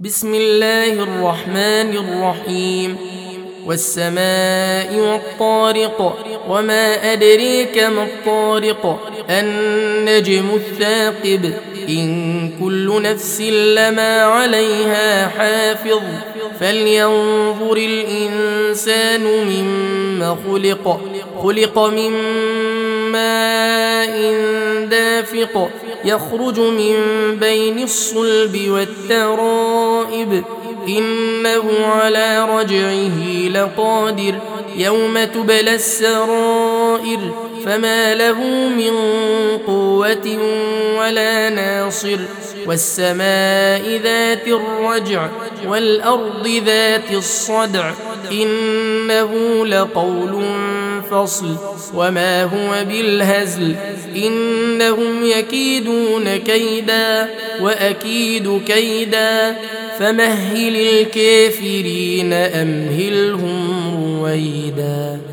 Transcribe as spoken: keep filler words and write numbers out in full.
بسم الله الرحمن الرحيم والسماء والطارق وما أدريك ما الطارق النجم الثاقب إن كل نفس لما عليها حافظ فلينظر الإنسان مما خلق خلق من ماء دافق يخرج من بين الصلب والترائب إنه على رجعه لقادر يوم تبلى السرائر فما له من قوة ولا ناصر والسماء ذات الرجع والأرض ذات الصدع إنه لقول فصل وما هو بالهزل إنهم يكيدون كيدا وأكيد كيدا فمهل الكافرين أمهلهم رويدا.